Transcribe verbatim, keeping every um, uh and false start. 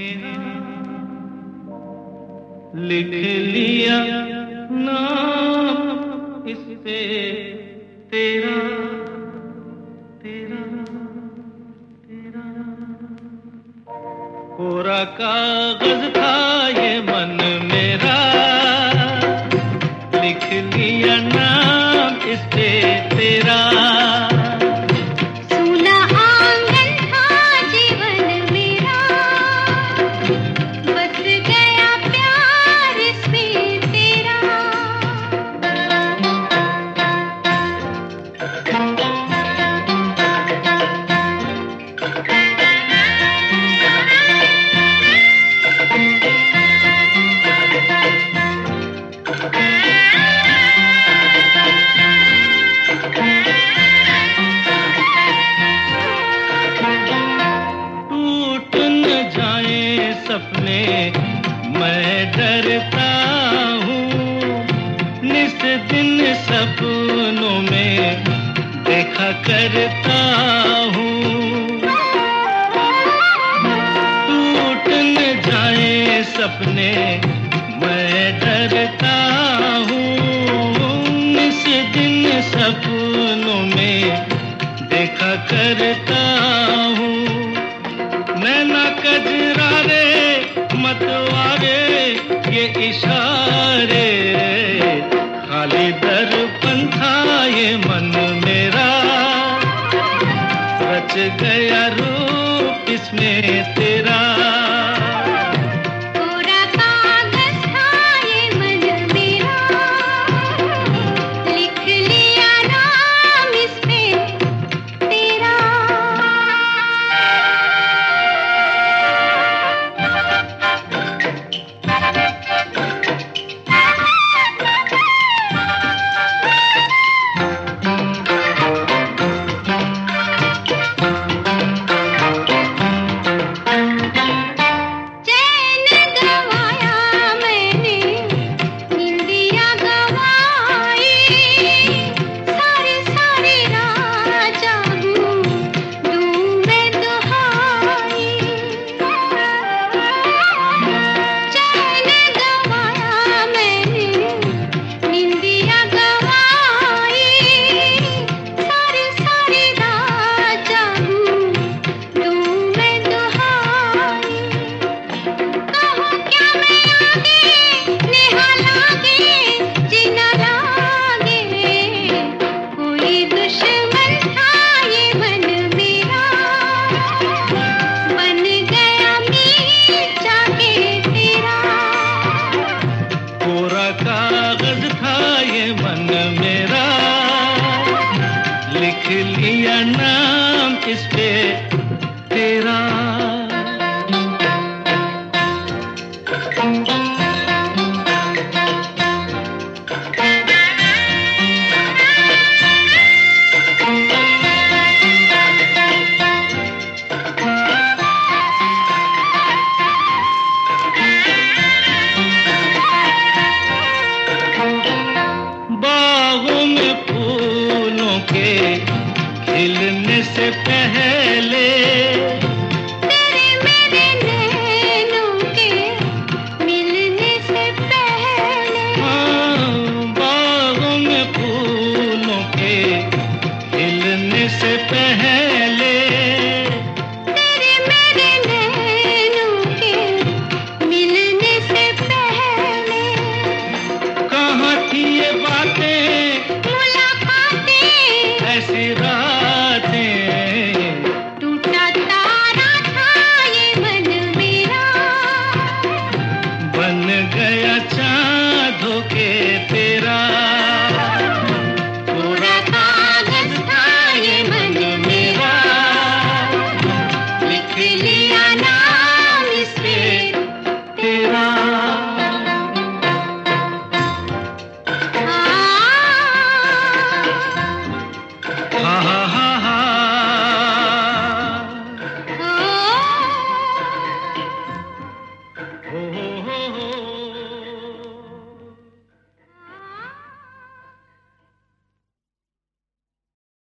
मेरा लिख लिया नाम इस पे तेरा तेरा तेरा। कोरा कागज था ये मन मेरा, लिख लिया नाम इस पे तेरा। सपने मैं डरता हूँ, निस दिन सपनों में देखा करता हूँ। टूट न जाए सपने मैं डरता हूँ, निस दिन सपनों में देखा करता हूँ। नैना कजरारे मतवारे ये इशारे, खाली दर्पण था ये मन मेरा। रच गया रूप इसमें तेरा।